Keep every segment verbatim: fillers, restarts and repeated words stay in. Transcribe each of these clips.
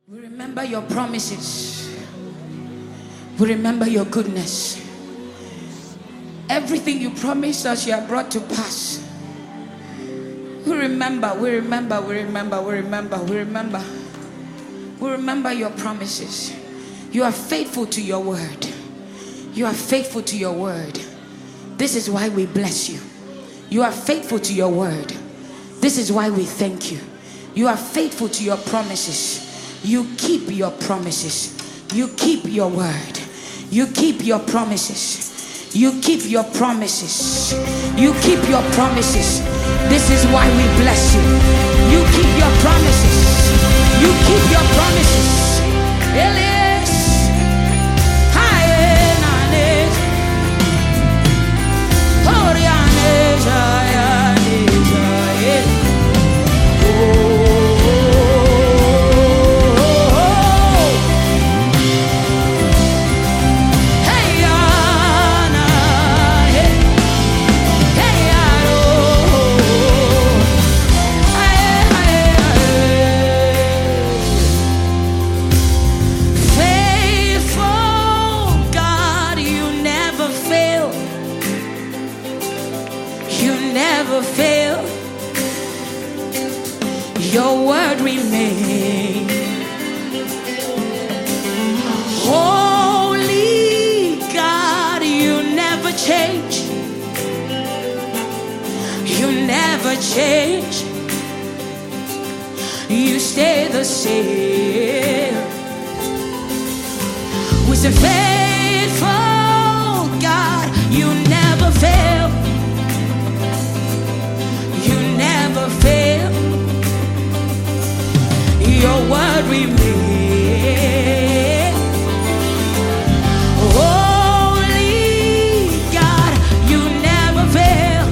We remember your promises. We remember your goodness. Everything you promised us, you have brought to pass. We remember, we remember, we remember, we remember, we remember. We remember your promises. You are faithful to your word. You are faithful to your word. This is why we bless you. You are faithful to your word. This is why we thank you. You are faithful to your promises. You keep your promises. You keep your word. You keep your promises. You keep your promises. You keep your promises. This is why we bless you. You keep your promises. You keep your promises. Elias. Hyenanes. Orianes. Ayanes. Oh. Fail, your word remains. Holy God, you never change. You never change. You stay the same. We say faithful God, you never fail. Fail, your word remains. Holy God, you never fail.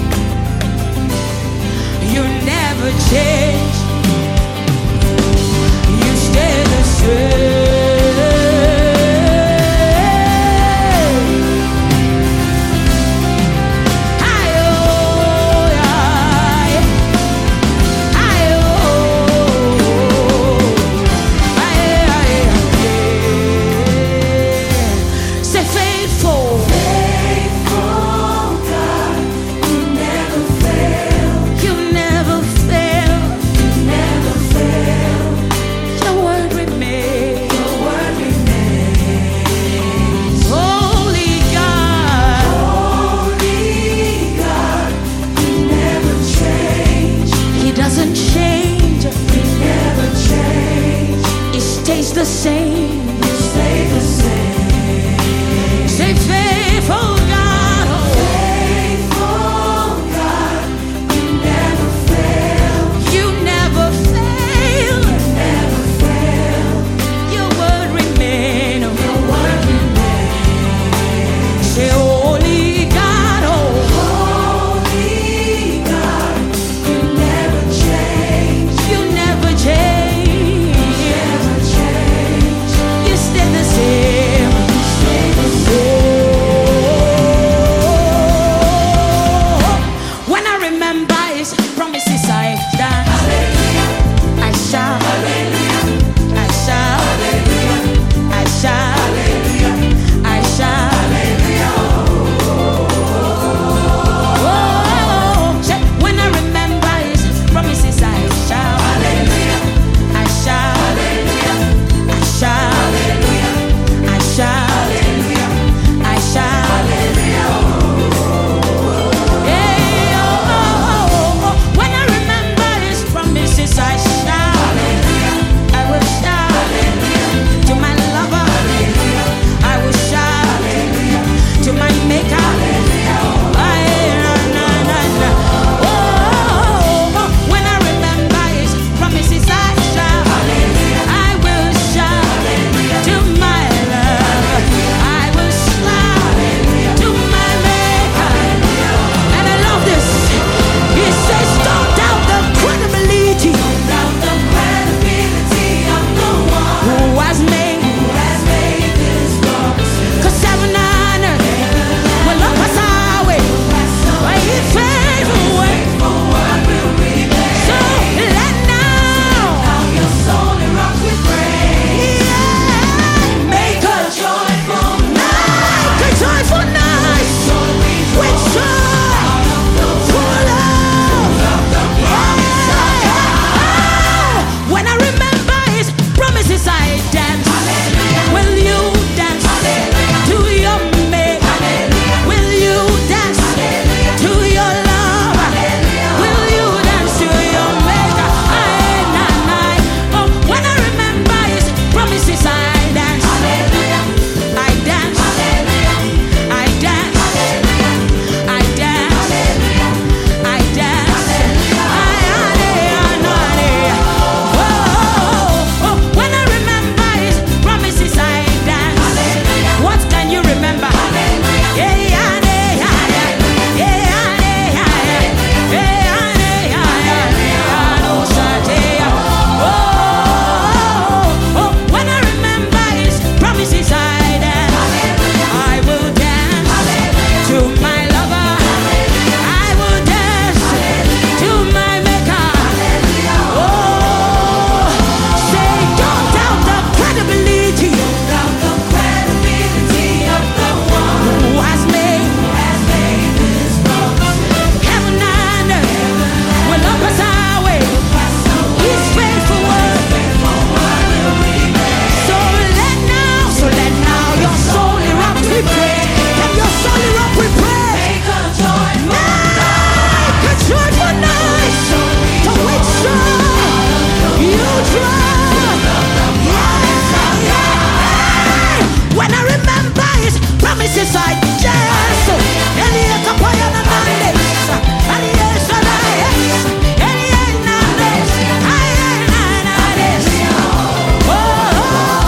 You never change. You stay the same. The same, you stay the same. Say faithful God, oh. Faithful God, you never fail. You never fail. You never fail. Your word remains. Oh. Your word remains. Say holy God, oh. Holy God, you never change. You never change. Stay the same. Stay the same. promises I dance. Will you dance to your maker? Will you dance to your love? Will you dance to your maker? I, I, I, oh, when I remember his promises I dance. I dance. I dance. I dance. I dance. When I remember his promises, I dance. What can you remember? When I remember his promises, I dance. I will dance to my lover. I will dance to my maker. Oh, say, don't doubt the credibility who has made heaven and earth will not pass away. His faithful word. So let now, so let now your soul erupt with praise. Let your soul erupt with praise. Make a joyful noise to which you draw. When I remember his promises, I dance. Elia Kapaya na Nandes. Elia Sanayes. Elia Nandes. Elia Nandes. Oh, oh,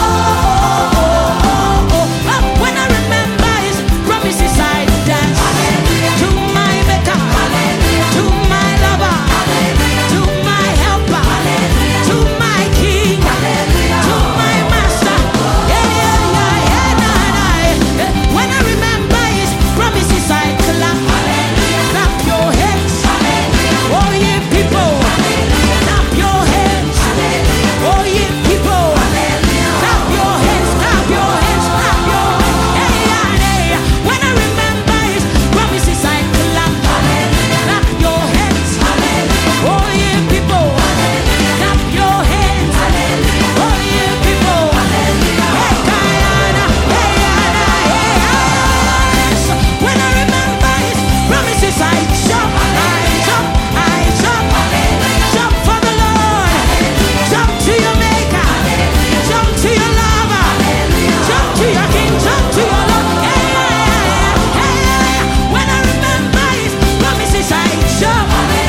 oh, oh, oh. When I remember his promises, I dance. To my maker, to my lover, to my helper, to my king, to my master. Yeah, yeah, yeah, yeah, nah, nah. When I remember his promises, I clap. Clap your hands. Oh, ye people. Clap your hands. Oh, ye people. Clap your hands. Clap your hands. Clap your hands. Hey, yeah, hey. When I remember his promises, I clap. Clap your hands. Oh, ye people. Clap your hands. Oh, ye people. Hey, Kayana. Hey, Yana. Hey, yes. When I remember his promises, I jump. I jump. I jump. Jump for the Lord. Jump to your maker. Jump to your lover. Jump to your king. Jump to your Lord. Hey, yeah, hey, yeah. When I remember his promises, I jump.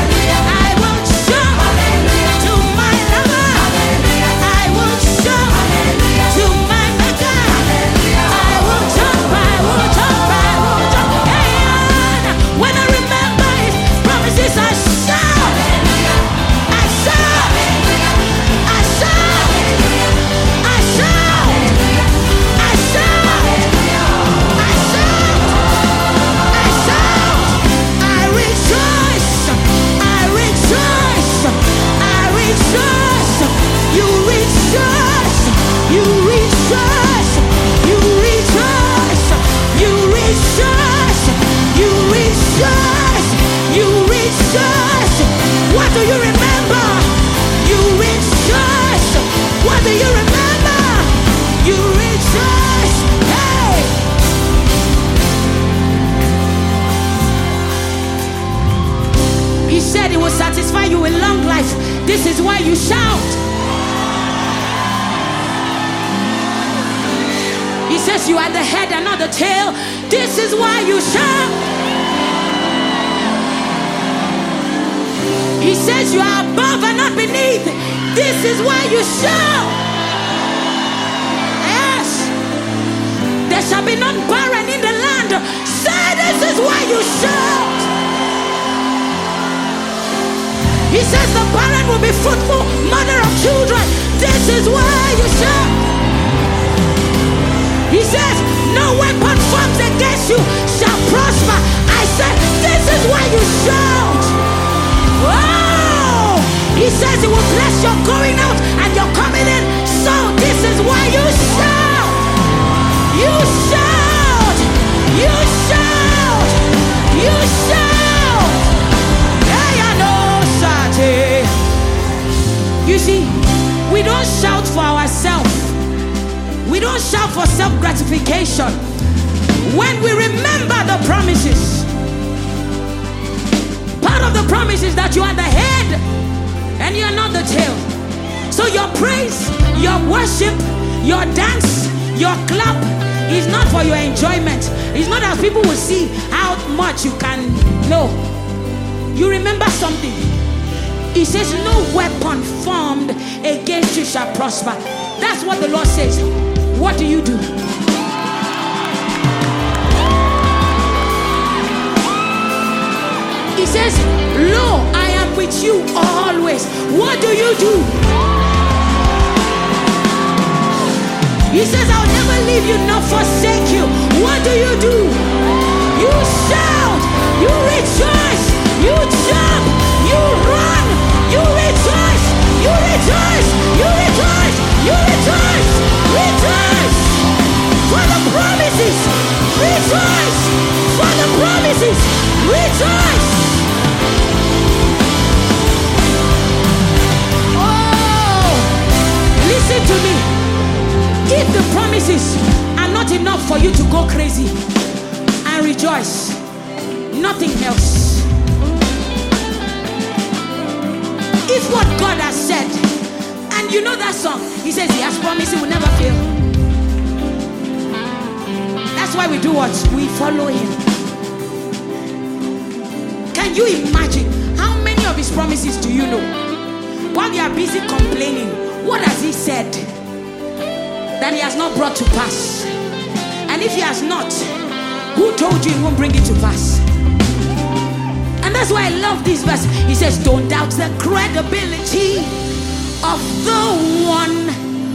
I will jump to my lover. I will jump to my maker. I will jump. I will jump. I will jump. Hey, yeah. When I remember his promises, I shout. I shout. I shout. I shout. I shout. I shout. I shout. I rejoice. I rejoice. I rejoice. You rejoice. You rejoice. You rejoice. You rejoice. You rejoice. You rejoice. What do you remember? You rejoice. What do you remember? You rejoice. Hey! He said he will satisfy you with long life. This is why you shout. He says you are the head and not the tail. This is why you shout. He says you are above and not beneath. This is why you shout. Yes. There shall be none barren in the land. Say this is why you shout. He says the barren will be fruitful, mother of children. This is why you shout. He says no weapon formed against you shall prosper. I said this is why you shout. Wow! He says he will bless your going out and your coming in. So this is why you shout. You shout. You shout. You shout. Yeah, I know, Sati. You see, we don't shout for ourselves. We don't shout for self-gratification. When we remember the promises, part of the promise is that you are the head and you are not the tail. So your praise, your worship, your dance, your clap is not for your enjoyment. It's not that people will see how much you can know. You remember something. He says, no weapon formed against you shall prosper. That's what the Lord says. What do you do? He says, lo, I am with you always. What do you do? He says, I'll never leave you nor forsake you. What do you do? You shout, you rejoice, you jump, you run, you rejoice, you rejoice, you rejoice, you rejoice, rejoice for the promises, rejoice for the promises, rejoice. Oh, listen to me. If the promises are not enough for you to go crazy and rejoice, nothing else. If what God has said, and you know that song, he says he has promised he will never fail. That's why we do what? We follow him. Can you imagine how many of his promises do you know? While you are busy complaining, what has he said that he has not brought to pass? And if he has not, who told you he won't bring it to pass? And that's why I love this verse. He says, don't doubt the credibility of the one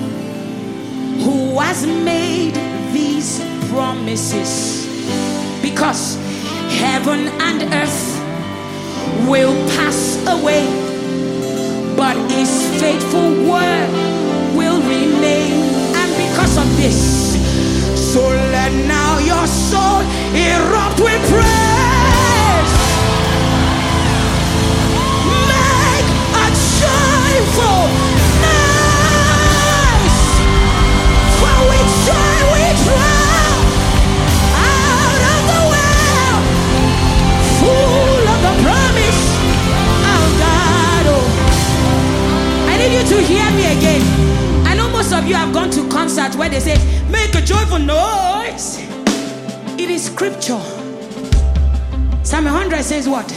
who has made these promises, because heaven and earth will pass away, but his faithful word will remain. Because of this, so let now your soul erupt with praise. Make a joyful noise, for with joy we draw out of the well, full of the promise of God. Oh, I need you to hear me again. Most of you have gone to concerts where they say, make a joyful noise. It is scripture. Psalm one hundred says what?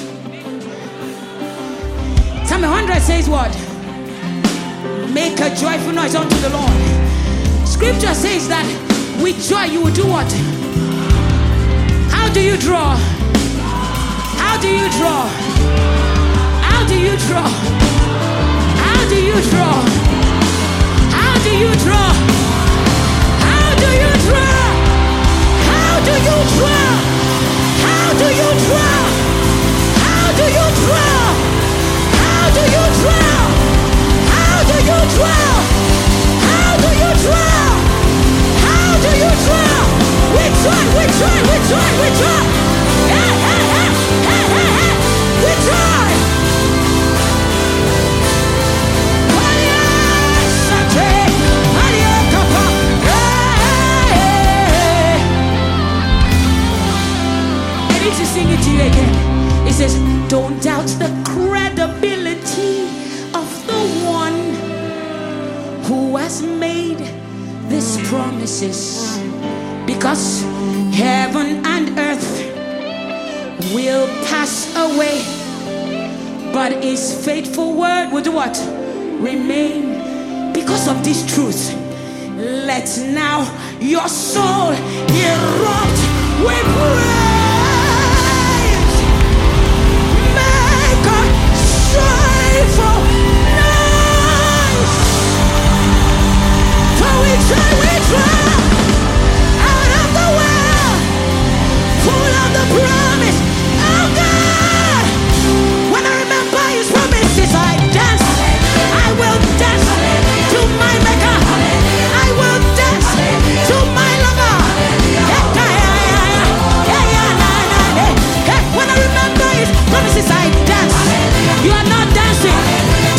Psalm one hundred says what? Make a joyful noise unto the Lord. Scripture says that with joy you will do what? How do you draw? How do you draw? How do you draw? How do you draw? How do you draw? How do you draw? How do you draw? How do you draw? How do you draw? How do you draw? How do you draw? How do you draw? How do you draw? We try, we try, we try, we try. Hey, hey, hey, hey, hey, hey. We try. To sing it to you again. It says, don't doubt the credibility of the one who has made these promises, because heaven and earth will pass away, but his faithful word will do what? Remain. Because of this truth, let now your soul erupt with praise. Joyful noise, for we try, we try out of the well, full of the promise of God. When I remember his promises, I dance. I will dance to my maker. I will dance to my lover. When I remember his promises, I dance. You are not dancing.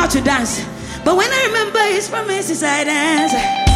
how to dance. But when I remember his promises, I dance.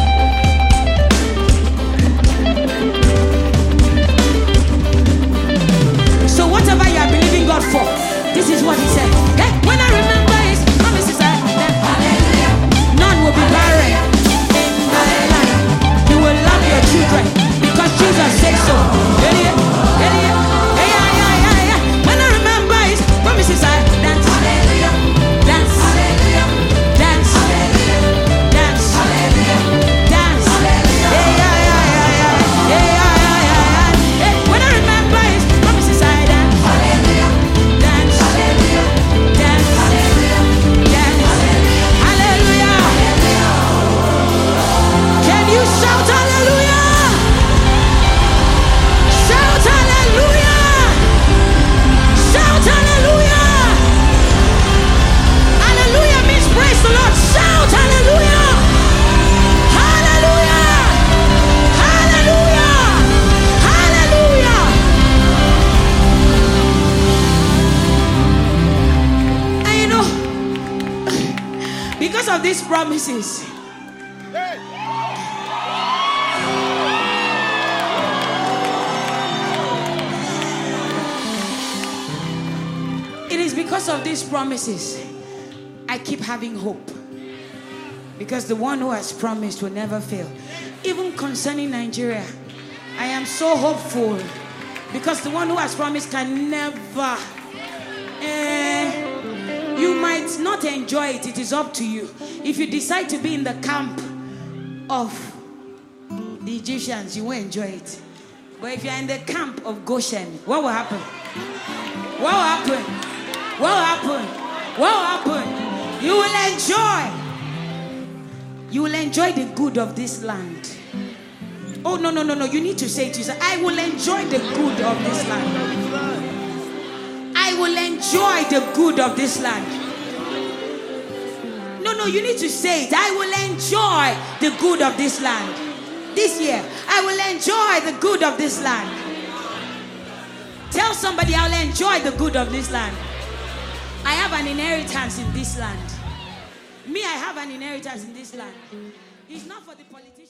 So whatever you are believing God for, this is what he said. Hey, when I remember his promises, I dance. Hallelujah. None will be barren in my life. You will love your children because Jesus said so. Hey, hey, hey, hey, hey, hey, hey. When I remember his promises, I dance. Hallelujah. Dance. Hallelujah. Dance. Hallelujah. Dance. Hallelujah. Dance. Hallelujah. Hey, hey, hey, hey, hey, hey, hey, hey. When I remember his promises, I dance. Hallelujah. Dance. Hallelujah. Dance. Hallelujah. Dance. Hallelujah. Can you shout hallelujah? Shout hallelujah! Shout hallelujah! Hallelujah means praise the Lord. Shout hallelujah! Hallelujah! Hallelujah! Hallelujah! And you know, because of these promises, it is because of these promises I keep having hope. Because the one who has promised will never fail. Even concerning Nigeria, I am so hopeful. Because the one who has promised can never. Eh, you might not enjoy it. It is up to you. If you decide to be in the camp of the Egyptians, you won't enjoy it. But if you're in the camp of Goshen, what will happen? What will happen? What will happen? What will happen? You will enjoy. You will enjoy the good of this land. Oh, no, no, no, no. You need to say it to yourself. I will enjoy the good of this land. I will enjoy the good of this land. No, no, you need to say it. I will enjoy the good of this land. This year, I will enjoy the good of this land. Tell somebody, I'll enjoy the good of this land. I have an inheritance in this land. Me, I have an inheritance in this land. It's not for the politicians.